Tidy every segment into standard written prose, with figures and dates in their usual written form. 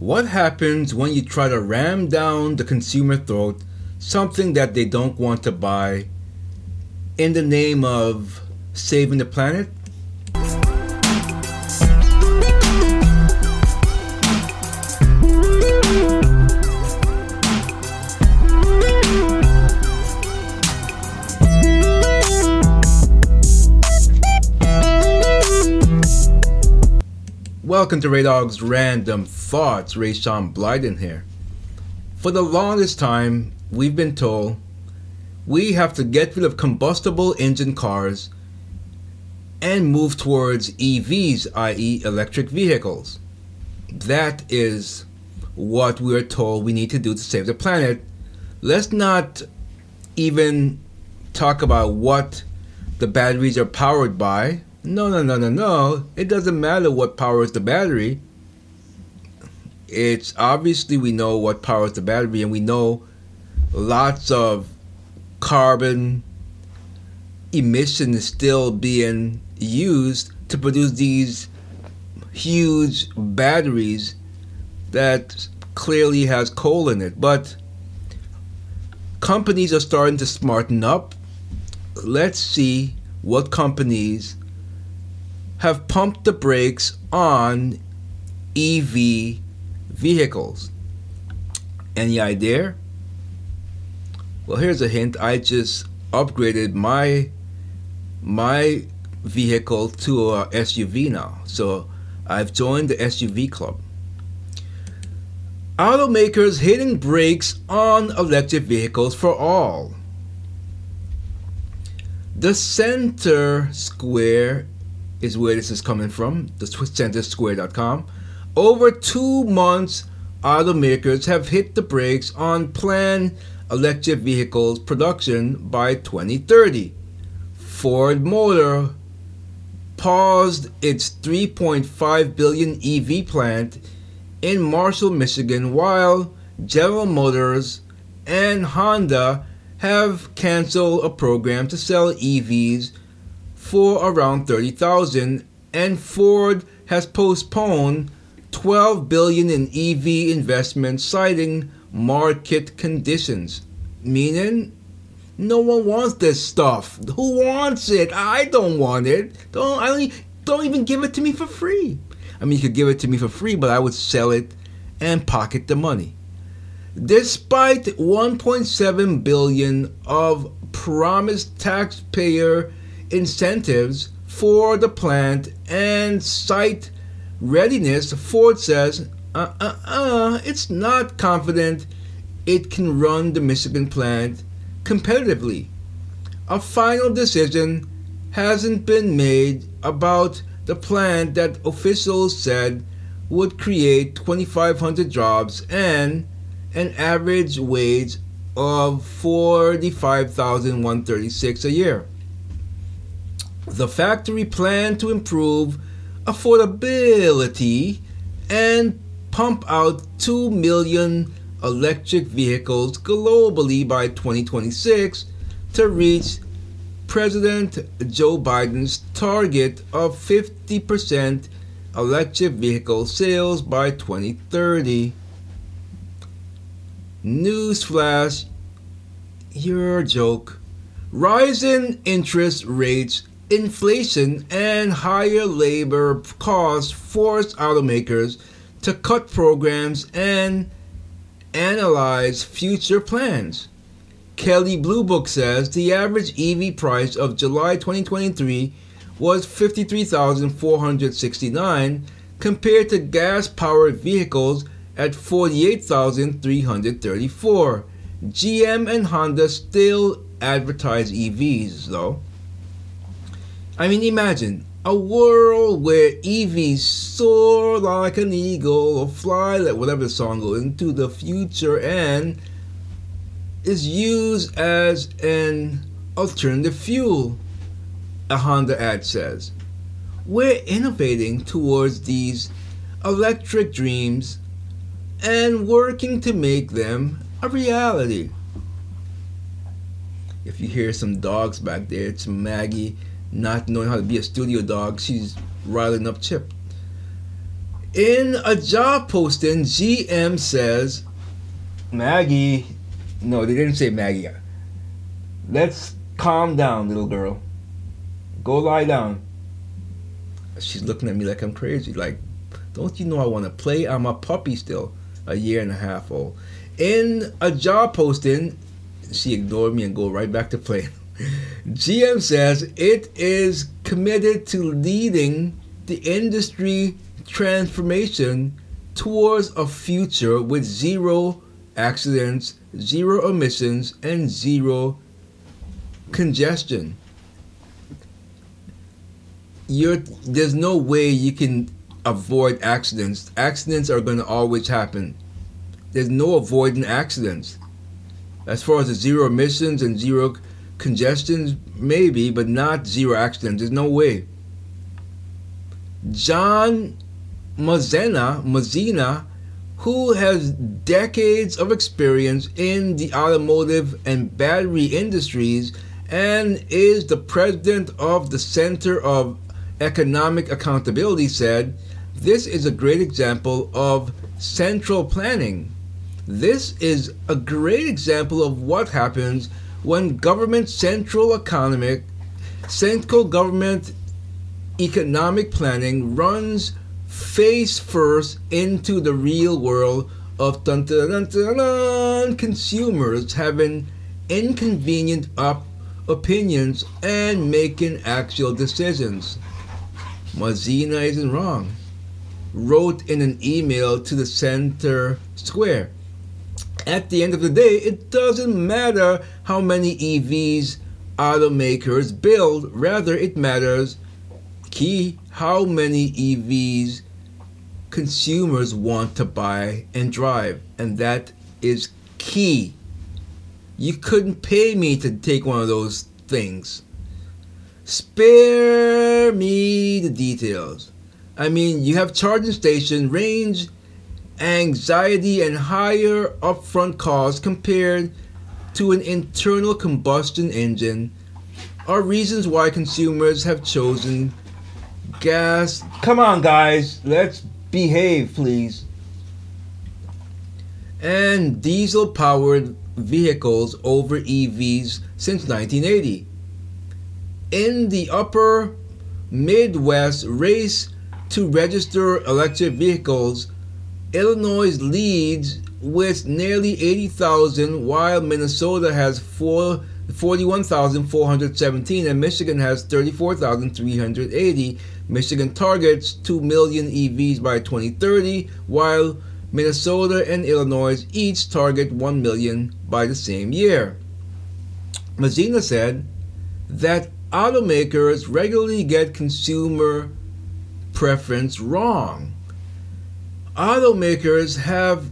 What happens when you try to ram down the consumer throat something that they don't want to buy in the name of saving the planet? Welcome to Ray Dog's Random Thoughts. Ray Sean Blyden here. For the longest time, we've been told we have to get rid of combustible engine cars and move towards EVs, i.e. electric vehicles. That is what we're told we need to do to save the planet. Let's not even talk about what the batteries are powered by. No. It doesn't matter what powers the battery. It's obviously we know what powers the battery, and we know lots of carbon emissions still being used to produce these huge batteries that clearly has coal in it. But companies are starting to smarten up. Let's see what companies have pumped the brakes on EV vehicles. Any idea? Well, here's a hint. I just upgraded my vehicle to a SUV now. So I've joined the SUV club. Automakers hitting brakes on electric vehicles for all. The Center Square is where this is coming from, the centersquare.com. Over 2 months, automakers have hit the brakes on planned electric vehicles production by 2030. Ford Motor paused its $3.5 billion EV plant in Marshall, Michigan, while General Motors and Honda have canceled a program to sell EVs for around 30,000, and Ford has postponed $12 billion in EV investment, citing market conditions. Meaning, no one wants this stuff. Who wants it? I don't want it. Don't even give it to me for free. I mean, you could give it to me for free, but I would sell it and pocket the money. Despite $1.7 billion of promised taxpayer incentives for the plant and site readiness, Ford says, it's not confident it can run the Michigan plant competitively. A final decision hasn't been made about the plant that officials said would create 2,500 jobs and an average wage of $45,136 a year. The factory planned to improve affordability and pump out 2 million electric vehicles globally by 2026 to reach President Joe Biden's target of 50% electric vehicle sales by 2030. Newsflash, you're a joke. Rising interest rates, inflation, and higher labor costs forced automakers to cut programs and analyze future plans. Kelley Blue Book says the average EV price of July 2023 was $53,469 compared to gas-powered vehicles at $48,334. GM and Honda still advertise EVs though. I mean, imagine a world where EVs soar like an eagle or fly like whatever the song goes into the future and is used as an alternative fuel, a Honda ad says. We're innovating towards these electric dreams and working to make them a reality. If you hear some dogs back there, it's Maggie not knowing how to be a studio dog. She's riling up Chip. In a job posting, GM says, Maggie, no, they didn't say Maggie. Let's calm down, little girl. Go lie down. She's looking at me like I'm crazy. Like, don't you know I want to play? I'm a puppy still, a year and a half old. In a job posting, she ignored me and go right back to playing. GM says it is committed to leading the industry transformation towards a future with zero accidents, zero emissions, and zero congestion. There's no way you can avoid accidents. Accidents are going to always happen. There's no avoiding accidents. As far as the zero emissions and zero congestions, maybe, but not zero accidents. There's no way. John Mazzina, who has decades of experience in the automotive and battery industries and is the president of the Center of Economic Accountability, said, "This is a great example of central planning. This is a great example of what happens when central government economic planning runs face first into the real world of consumers having inconvenient opinions and making actual decisions." Mazzina isn't wrong. Wrote in an email to the Center Square. At the end of the day, it doesn't matter how many EVs automakers build. Rather, it matters how many EVs consumers want to buy and drive. And that is key. You couldn't pay me to take one of those things. Spare me the details. I mean, you have charging station, range, anxiety, and higher upfront costs compared to an internal combustion engine are reasons why consumers have chosen gas. Come on, guys, let's behave, please. And diesel-powered vehicles over EVs since 1980. In the upper Midwest race to register electric vehicles, Illinois leads with nearly 80,000, while Minnesota has 41,417 and Michigan has 34,380. Michigan targets 2 million EVs by 2030, while Minnesota and Illinois each target 1 million by the same year. Mazzina said that automakers regularly get consumer preference wrong. Automakers have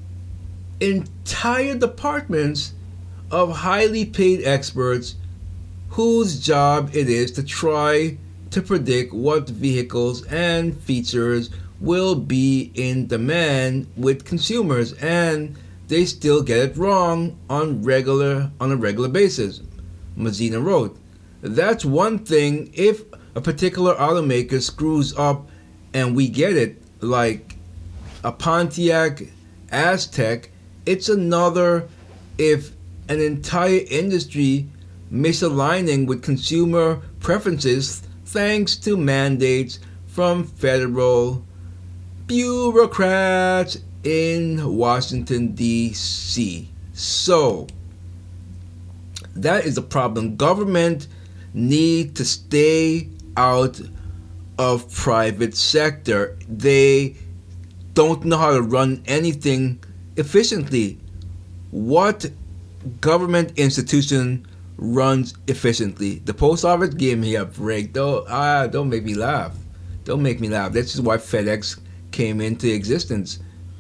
entire departments of highly paid experts whose job it is to try to predict what vehicles and features will be in demand with consumers, and they still get it wrong on a regular basis. Mazzina wrote, "That's one thing if a particular automaker screws up and we get it, like a Pontiac Aztek. It's another if an entire industry misaligning with consumer preferences thanks to mandates from federal bureaucrats in Washington, D.C. So, that is the problem. Government need to stay out of private sector. They don't know how to run anything efficiently. What government institution runs efficiently? The post office gave me a break. Don't make me laugh. Don't make me laugh. This is why FedEx came into existence.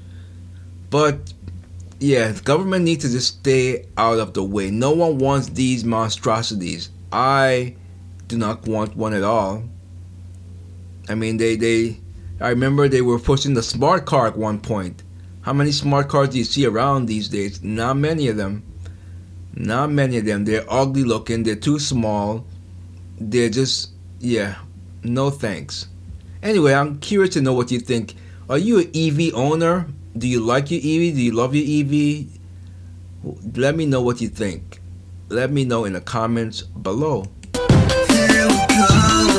But yeah, the government needs to just stay out of the way. No one wants these monstrosities. I do not want one at all. I mean, I remember they were pushing the smart car at one point. How many smart cars do you see around these days? Not many of them. Not many of them. They're ugly looking. They're too small. They're just, no thanks. Anyway, I'm curious to know what you think Are you an EV owner? Do you like your EV? Do you love your EV? Let me know what you think. Let me know in the comments below. Here we go.